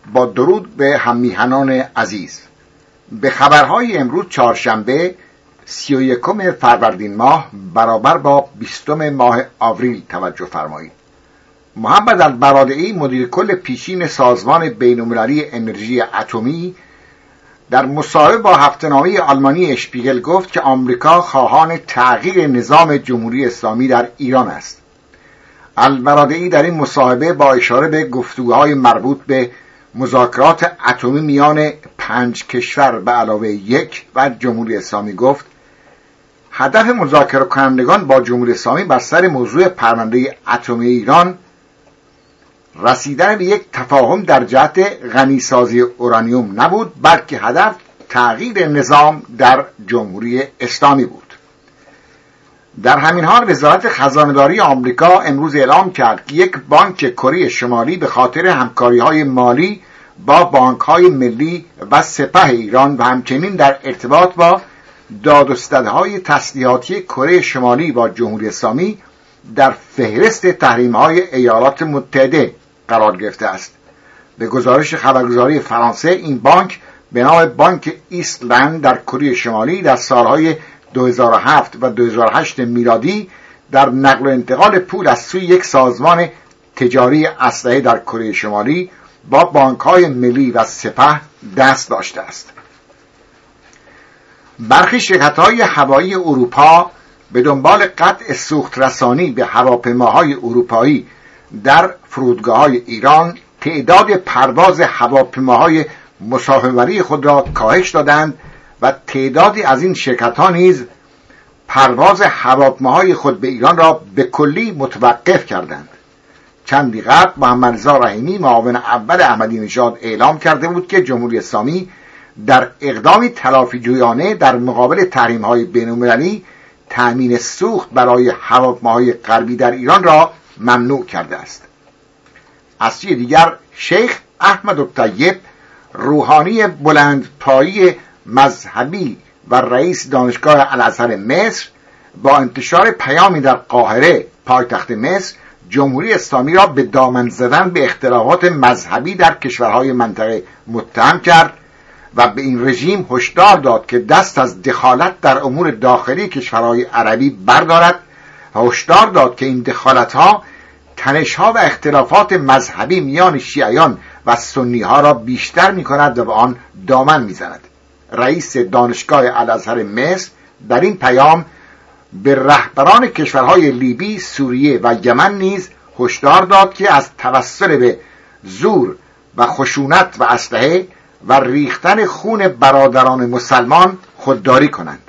با درود به هممیهنان عزیز. به خبرهای امروز چهارشنبه 31 فروردین ماه برابر با 20 ماه آوریل توجه فرمایید. محمد البرادعی مدیر کل پیشین سازمان بین‌المللی انرژی اتمی در مصاحبه با هفته‌نامه آلمانی اشپیگل گفت که آمریکا خواهان تغییر نظام جمهوری اسلامی در ایران است. البرادعی در این مصاحبه با اشاره به گفتگوهای مربوط به مذاکرات اتمی میان 5 کشور به علاوه 1 و جمهوری اسلامی گفت هدف مذاکره کنندگان با جمهوری اسلامی بر سر موضوع پرونده اتمی ایران رسیدن به یک تفاهم در جهت غنیسازی اورانیوم نبود، بلکه هدف تغییر نظام در جمهوری اسلامی بود. در همین حال وزارت خزانه‌داری آمریکا امروز اعلام کرد که یک بانک کره شمالی به خاطر همکاری‌های مالی با بانک‌های ملی و سپه ایران و همچنین در ارتباط با دادوستدهای تسلیحاتی کره شمالی با جمهوری اسلامی در فهرست تحریم‌های ایالات متحده قرار گرفته است. به گزارش خبرگزاری فرانسه این بانک به نام بانک ایستلند در کره شمالی در سالهای 2007 و 2008 میلادی در نقل و انتقال پول از سوی یک سازمان تجاری اسلحه در کره شمالی با بانک‌های ملی و سپه دست داشته است. برخی شرکت‌های هوایی اروپا به دنبال قطع سوخت رسانی به هواپیماهای اروپایی در فرودگاه‌های ایران تعداد پرواز هواپیماهای مسافربری خود را کاهش دادند و تعدادی از این شرکت‌ها نیز پرواز هواپیماهای خود به ایران را به کلی متوقف کردند. چندی قبل محمد رضا رحیمی معاون اول احمدی نژاد اعلام کرده بود که جمهوری اسلامی در اقدامی تلافی جویانه در مقابل تحریم‌های بین‌المللی تأمین سوخت برای هواپیماهای غربی در ایران را ممنوع کرده است. از سوی دیگر شیخ احمد الطیب روحانی بلندپایی مذهبی و رئیس دانشگاه الازهر مصر با انتشار پیامی در قاهره پایتخت مصر جمهوری اسلامی را به دامن زدن به اختلافات مذهبی در کشورهای منطقه متهم کرد و به این رژیم هشدار داد که دست از دخالت در امور داخلی کشورهای عربی بردارد و هشدار داد که این دخالت‌ها تنش‌ها و اختلافات مذهبی میان شیعیان و سنی‌ها را بیشتر می‌کند و به آن دامن می‌زند. رئیس دانشگاه الازهر مصر در این پیام به رهبران کشورهای لیبی، سوریه و یمن نیز هشدار داد که از توسل به زور و خشونت و اسلحه و ریختن خون برادران مسلمان خودداری کنند.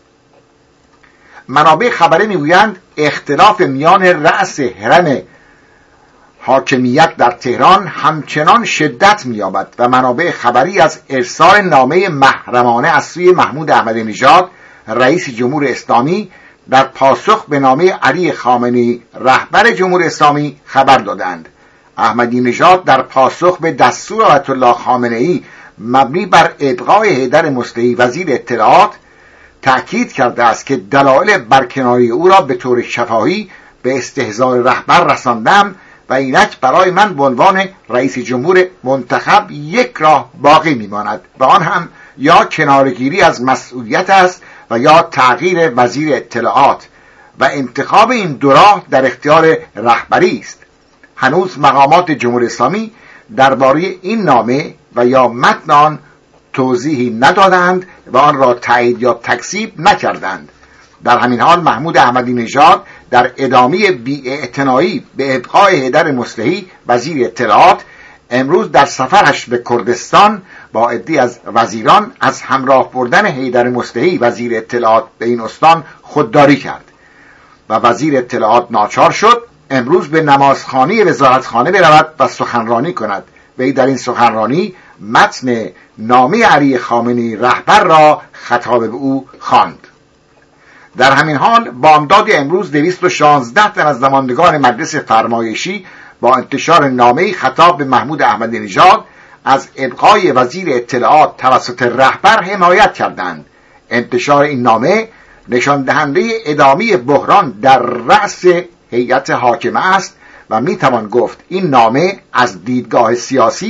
منابع خبری میگویند اختلاف میان رأس حرم حاکمیت در تهران همچنان شدت می‌یابد و منابع خبری از ارسال نامه محرمانه از سوی محمود احمدی نژاد رئیس جمهور اسلامی در پاسخ به نامه علی خامنه‌ای رهبر جمهوری اسلامی خبر دادند. احمدی نژاد در پاسخ به دستور آیت الله خامنه‌ای مبنی بر ابقای حیدر مصلحی وزیر اطلاعات تأکید کرده است که دلایل برکناری او را به طور شفاهی به استحضار رهبر رساندم و اینک برای من به عنوان رئیس جمهور منتخب یک راه باقی میماند و آن هم یا کنارگیری از مسئولیت است و یا تغییر وزیر اطلاعات و انتخاب این دو راه در اختیار رهبری است. هنوز مقامات جمهوری اسلامی درباره این نامه و یا متن آن توضیحی ندادند و آن را تایید یا تکذیب نکردند. در همین حال محمود احمدی نژاد در ادامه بی‌اعتنایی به ابقای حیدر مصلحی وزیر اطلاعات امروز در سفرش به کردستان با عده‌ای از وزیران از همراه بردن حیدر مصلحی وزیر اطلاعات به این استان خودداری کرد و وزیر اطلاعات ناچار شد امروز به نمازخانه وزارتخانه برود و سخنرانی کند. وی در این سخنرانی متن نامه علی خامنه‌ای رهبر را خطاب به او خواند. در همین حال بامداد امروز 216 تن از نمایندگان مجلس فرمایشی با انتشار نامه‌ای خطاب به محمود احمدی نژاد از ابقای وزیر اطلاعات توسط رهبر حمایت کردند. انتشار این نامه نشان دهنده ادامه بحران در رأس هیئت حاکمه است و میتوان گفت این نامه از دیدگاه سیاسی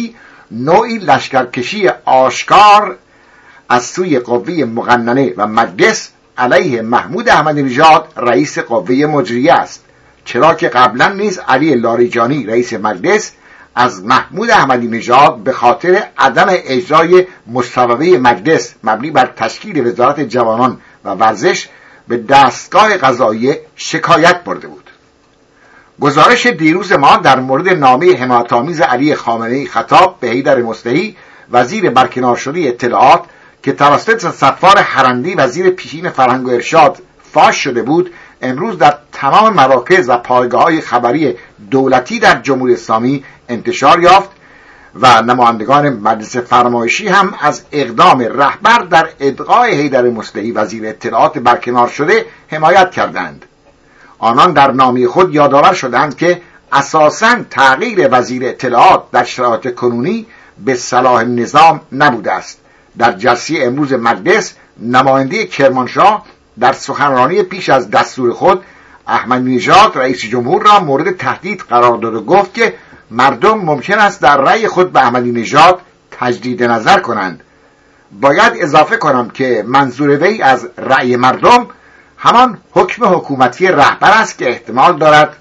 نوعی لشکرکشی آشکار از سوی قوه مقننه و مجلس علیه محمود احمدی نژاد رئیس قوه مجریه است، چرا که قبلا نیز علی لاریجانی رئیس مجلس از محمود احمدی نژاد به خاطر عدم اجرای مصوبه مجلس مبنی بر تشکیل وزارت جوانان و ورزش به دستگاه قضاییه شکایت برده بود. گزارش دیروز ما در مورد نامه حمایت‌آمیز علی خامنه‌ای خطاب به حیدر مصلحی وزیر برکنار شده اطلاعات که توسط صفار حرندی وزیر پیشین فرهنگ و ارشاد فاش شده بود، امروز در تمام مراکز و پایگاه‌های خبری دولتی در جمهوری اسلامی انتشار یافت و نمایندگان مجلس فرمایشی هم از اقدام رهبر در ابقای حیدر مصلحی وزیر اطلاعات برکنار شده حمایت کردند. آنان در نامه خود یادآور شدند که اساساً تغییر وزیر اطلاعات در شرایط کنونی به صلاح نظام نبوده است. در جلسه امروز مجلس نماینده کرمانشاه در سخنرانی پیش از دستور خود احمدی نژاد رئیس جمهور را مورد تهدید قرار داد و گفت که مردم ممکن است در رأی خود به احمدی نژاد تجدید نظر کنند. باید اضافه کنم که منظور وی از رأی مردم همان حکم حکومتی رهبر است که احتمال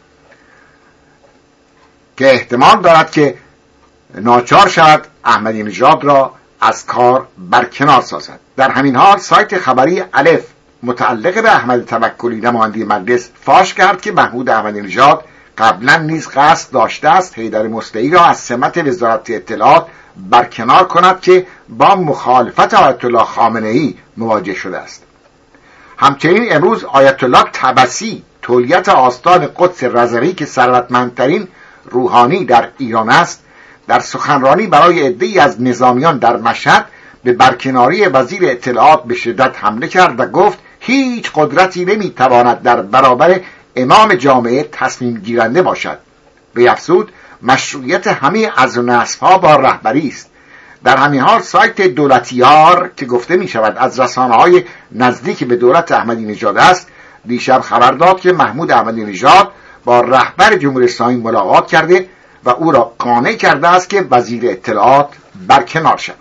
دارد که ناچار شود احمدی نژاد را از کار برکنار سازد. در همین حال سایت خبری الف متعلق به احمد توکلی نماینده مجلس فاش کرد که محمود احمدی نژاد قبلا نیز قصد داشته است حیدر مصلحی را از سمت وزارت اطلاعات برکنار کند که با مخالفت آیت الله خامنه‌ای مواجه شده است. همچنین امروز آیت الله طبسی تولیت آستان قدس رضوی که ثروتمندترین روحانی در ایران است، در سخنرانی برای عده‌ای از نظامیان در مشهد به برکناری وزیر اطلاعات به شدت حمله کرد و گفت هیچ قدرتی نمیتواند در برابر امام جامعه تصمیم گیرنده باشد. بیفزود مشروعیت همه از و نسب‌ها با رهبری است. در همین حال سایت دولتیار که گفته می شود از رسانه‌های نزدیک به دولت احمدی نژاد است، دیشب خبر داد که محمود احمدی نژاد با رهبر جمهوری اسلامی ملاقات کرده و او را قانع کرده است که وزیر اطلاعات برکنار شود.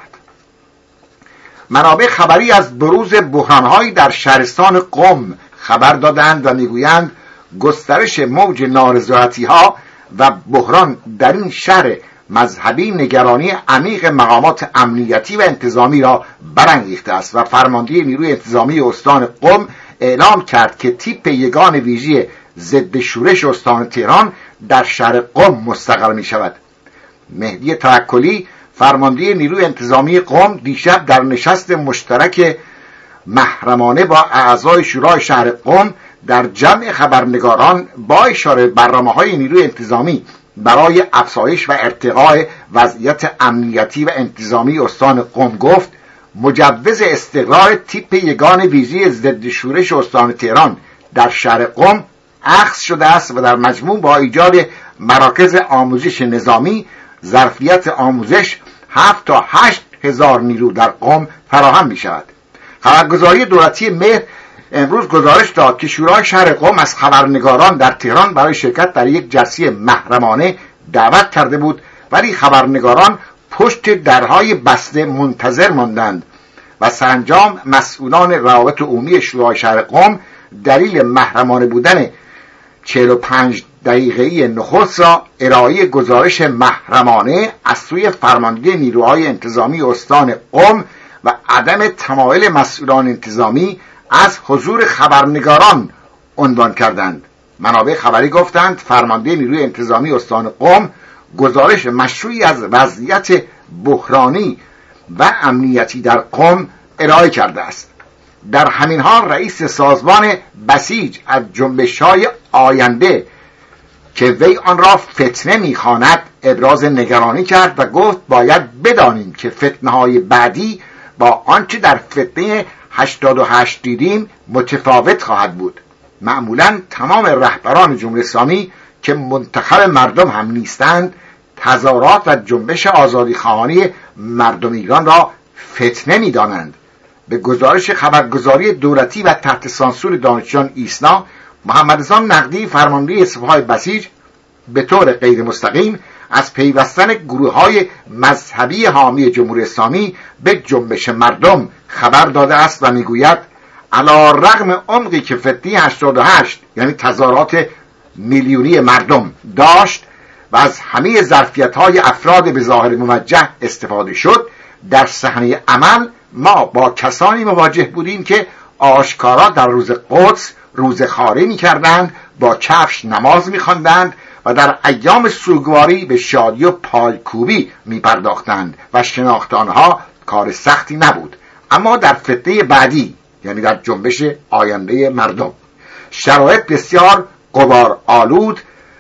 منابع خبری از بروز بحران‌هایی در شهرستان قم خبر دادند و میگویند گسترش موج نارضایتی‌ها و بحران در این شهر مذهبی نگرانی عمیق مقامات امنیتی و انتظامی را برانگیخته است و فرمانده نیروی انتظامی استان قم اعلام کرد که تیپ یگان ویژه ضد شورش استان تهران در شهر قم مستقر می شود. مهدی توکلی فرمانده نیروی انتظامی قم دیشب در نشست مشترک محرمانه با اعضای شورای شهر قم در جمع خبرنگاران با اشاره برنامه‌های نیروی انتظامی برای افزایش و ارتقاء وضعیت امنیتی و انتظامی استان قم گفت مجوز استقرار تیپ یگان ویژه ضد شورش استان تهران در شهر قم اخذ شده است و در مجموع با ایجاد مراکز آموزش نظامی ظرفیت آموزش 7 تا 8 هزار نیرو در قم فراهم می شود. خبرگزاری دولتی مهر امروز گزارش داد که شورای شهر قم از خبرنگاران در تهران برای شرکت در یک جلسه محرمانه دعوت کرده بود، ولی خبرنگاران پشت درهای بسته منتظر ماندند و سرانجام مسئولان روابط عمومی شورای شهر قم دلیل محرمانه بودن 45 دقیقه‌ای نخست را ارائه گزارش محرمانه از سوی فرمانده نیروهای انتظامی استان قم و عدم تمایل مسئولان انتظامی از حضور خبرنگاران عنوان کردند. منابع خبری گفتند فرمانده نیروی انتظامی استان قم گزارش مشروعی از وضعیت بحرانی و امنیتی در قم ارائه کرده است. در همین حال رئیس سازمان بسیج از جنبش‌های آینده که وی آن را فتنه می‌خواند ابراز نگرانی کرد و گفت باید بدانیم که فتنه‌های بعدی با آنچه در فتنه 88 دیدیم متفاوت خواهد بود. معمولاً تمام رهبران جمهوری اسلامی که منتخب مردم هم نیستند تظاهرات و جنبش آزادیخواهانه مردم ایران را فتنه می‌دانند. به گزارش خبرگزاری دولتی و تحت سانسور دانشجویان ایسنا، محمد رضا نقدی فرمانده سپاه بسیج به طور غیر مستقیم از پیوستن گروه‌های مذهبی حامی جمهوری اسلامی به جنبش مردم خبر داده است و میگوید علی رغم عمقی که فتنه 88 یعنی تظاهرات میلیونی مردم داشت و از همه ظرفیت‌های افراد به ظاهر موجه استفاده شد، در صحنه عمل ما با کسانی مواجه بودیم که آشکارا در روز قدس روزخواری می‌کردند، با کفش نماز می‌خواندند و در ایام سوگواری به شادی و پایکوبی می‌پرداختند و شناخت آنها کار سختی نبود. اما در فتنه بعدی یعنی در جنبش آینده مردم شرایط بسیار غبار آلود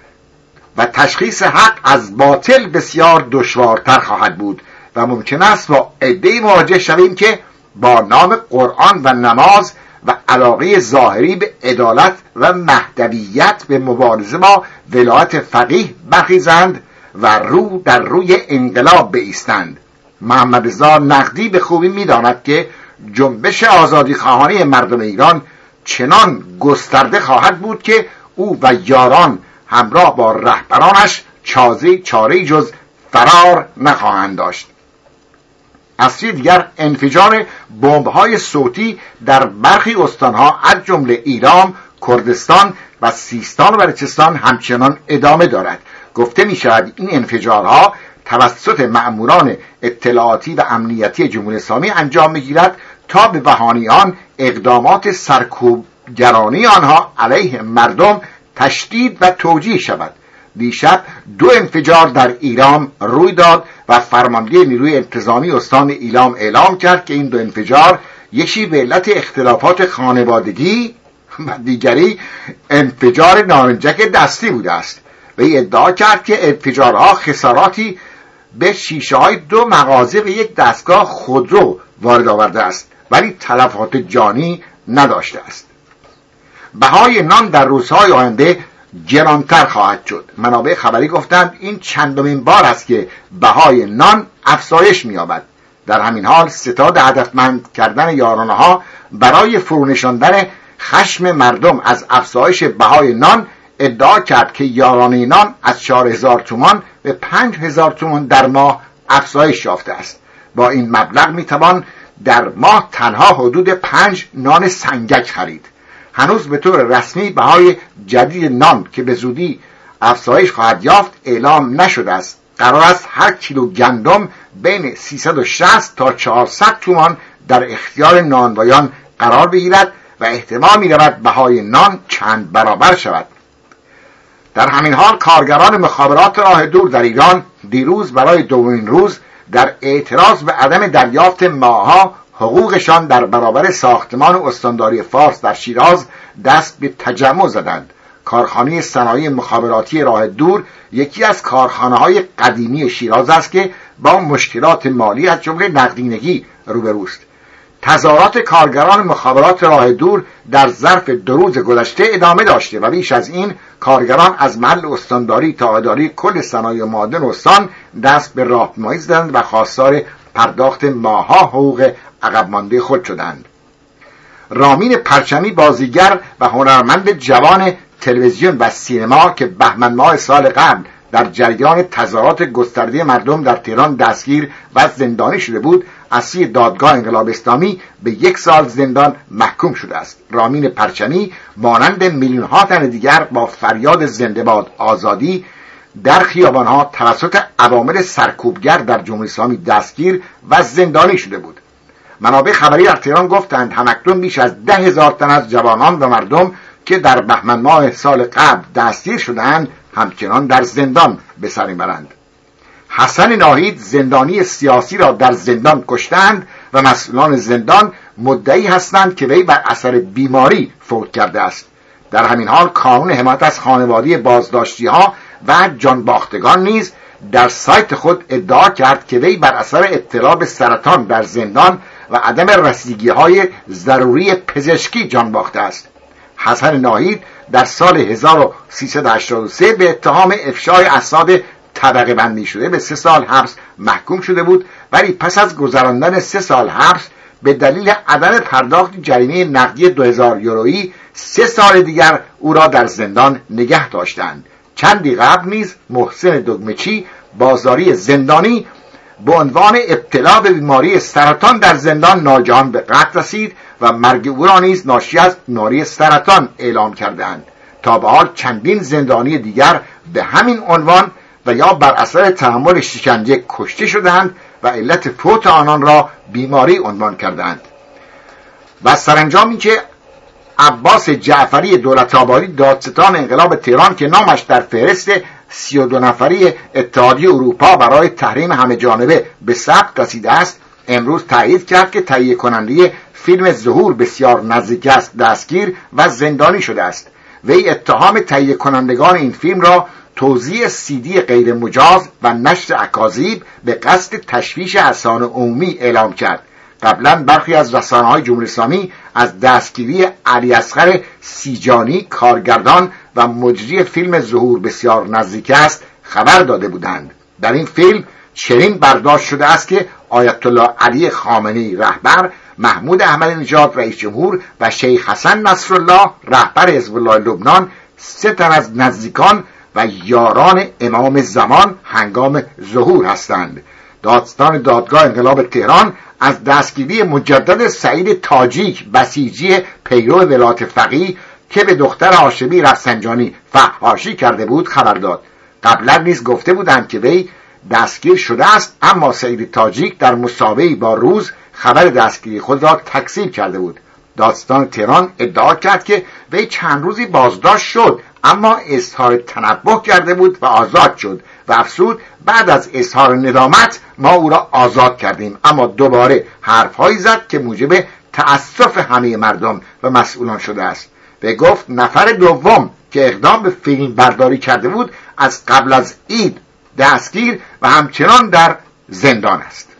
و تشخیص حق از باطل بسیار دشوارتر خواهد بود و ممکن است با عده‌ای مواجه شویم که با نام قرآن و نماز و علاقه ظاهری به عدالت و مهدویت به مبارزه با ولایت فقیه برخیزند و رو در روی انقلاب بایستند. محمد رضا نقدی به خوبی می‌داند که جنبش آزادی خواهانه مردم ایران چنان گسترده خواهد بود که او و یاران همراه با رهبرانش چاره‌ای جز فرار نخواهند داشت. از سوی دیگر انفجار بمب‌های صوتی در برخی استان‌ها از جمله ایلام، کردستان و سیستان و بلوچستان همچنان ادامه دارد. گفته می‌شود این انفجارها توسط مأموران اطلاعاتی و امنیتی جمهوری اسلامی انجام می‌گیرد تا به بهانه آن اقدامات سرکوبگرانه آنها علیه مردم تشدید و توجیه شود. دیشب 2 انفجار در ایلام روی داد و فرمانده نیروی انتظامی استان ایلام اعلام کرد که این 2 انفجار یکی به علت اختلافات خانوادگی و دیگری انفجار نارنجک دستی بوده است. وی ادعا کرد که انفجارها خساراتی به شیشه‌های 2 مغازه و 1 دستگاه خودرو وارد آورده است ولی تلفات جانی نداشته است. بهای نان در روزهای آینده گرانتر خواهد شد. منابع خبری گفتند این چندمین بار است که بهای نان افزایش می‌یابد. در همین حال ستاد هدفمند کردن یارانه‌ها برای فرونشاندن خشم مردم از افزایش بهای نان ادعا کرد که یارانه نان از 4000 تومان به 5000 تومان در ماه افزایش یافته است. با این مبلغ میتوان در ماه تنها حدود 5 نان سنگک خرید. هنوز به طور رسمی بهای جدید نان که به زودی افزایش خواهد یافت اعلام نشده است. قرار است هر کیلو گندم بین 360 تا 400 تومان در اختیار نانوایان قرار بگیرد و احتمال می‌رود بهای نان چند برابر شود. در همین حال کارگران مخابرات راه دور در ایران دیروز برای دومین روز در اعتراض به عدم دریافت ماه‌ها حقوقشان در برابر ساختمان استانداری فارس در شیراز دست به تجمع زدند. کارخانه صنایع مخابراتی راه دور یکی از کارخانه‌های قدیمی شیراز است که با مشکلات مالی از جمله نقدینگی روبروست. تظاهرات کارگران مخابرات راه دور در ظرف 2 روز گذشته ادامه داشته و بیش از این کارگران از محل استانداری تا اداره کل صنایع معدن استان دست به راهپیمایی زدند و خواستار پرداخت ماه‌ها حقوق عقب مانده خود شدند. رامین پرچمی بازیگر و هنرمند جوان تلویزیون و سینما که بهمن ماه سال قبل در جریان تظاهرات گسترده مردم در تهران دستگیر و زندانی شده بود، از سوی دادگاه انقلاب اسلامی به 1 سال زندان محکوم شده است. رامین پرچمی مانند میلیون‌ها تن دیگر با فریاد زنده باد آزادی در خیابان‌ها توسط عوامل سرکوبگر در جمهوری اسلامی دستگیر و زندانی شده بود. منابع خبری در تهران گفتند همکنون بیش از 10,000 تن از جوانان و مردم که در بهمن ماه سال قبل دستگیر شدند همچنان در زندان به سر میبرند. حسن ناهید زندانی سیاسی را در زندان کشتند و مسئولان زندان مدعی هستند که وی بر اثر بیماری فوت کرده است. در همین حال کانون حمایت از خانواده بازداشتی‌ها و جانباختگان نیز در سایت خود ادعا کرد که وی بر اثر ابتلا به سرطان در زندان و عدم رسیدگی‌های ضروری پزشکی جان باخته است. حسن ناهید در سال 1383 به اتهام افشای اسناد طبقه بندی شده به 3 سال حبس محکوم شده بود، ولی پس از گذراندن 3 سال حبس به دلیل عدم پرداخت جریمه نقدی 2000 یورویی 3 سال دیگر او را در زندان نگه داشتند. چندی قبل نیز محسن دگمچی بازاری زندانی به عنوان ابتلا به بیماری سرطان در زندان ناگهان به قتل رسید و مرگ او را نیز ناشی از بیماری سرطان اعلام کردند. تا به حال چندین زندانی دیگر به همین عنوان و یا بر اثر تحمل شکنجه کشته شدند و علت فوت آنان را بیماری عنوان کردند. و سرانجام اینکه عباس جعفری دولت‌آبادی دادستان انقلاب تهران که نامش در فهرست 32 نفری اتحادیه اروپا برای تحریم همه جانبه به ثبت رسیده است، امروز تایید کرد که تهیه کننده فیلم ظهور بسیار نزدیک است دستگیر و زندانی شده است. وی اتهام تهیه کنندگان این فیلم را توزیع CD غیر مجاز و نشر اکاذیب به قصد تشویش اذهان عمومی اعلام کرد. قبلا برخی از رسانه‌های جمهوری اسلامی از دستگیری علی اصغر سیجانی کارگردان و مجری فیلم ظهور بسیار نزدیک است خبر داده بودند. در این فیلم چنین برداشت شده است که آیت الله علی خامنه‌ای رهبر، محمود احمدی نژاد رئیس جمهور و شیخ حسن نصرالله رهبر حزب الله لبنان 3 تن از نزدیکان و یاران امام زمان هنگام ظهور هستند. دادستان دادگاه انقلاب تهران از دستگیری مجدد سعید تاجیک بسیجی پیرو ولایت فقیه که به دختر هاشمی رفسنجانی فحاشی کرده بود خبر داد. قبلا نیز گفته بودند که وی دستگیر شده است، اما سعید تاجیک در مسابقه‌ای با روز خبر دستگیری خود را تکذیب کرده بود. دادستان تهران ادعا کرد که وی چند روزی بازداشت شد، اما اظهار تنبه کرده بود و آزاد شد و افزود بعد از اظهار ندامت ما او را آزاد کردیم، اما دوباره حرفهایی زد که موجب تأسف همه مردم و مسئولان شده است. و گفت نفر دوم که اقدام به فیلم برداری کرده بود از قبل از عید دستگیر و همچنان در زندان است.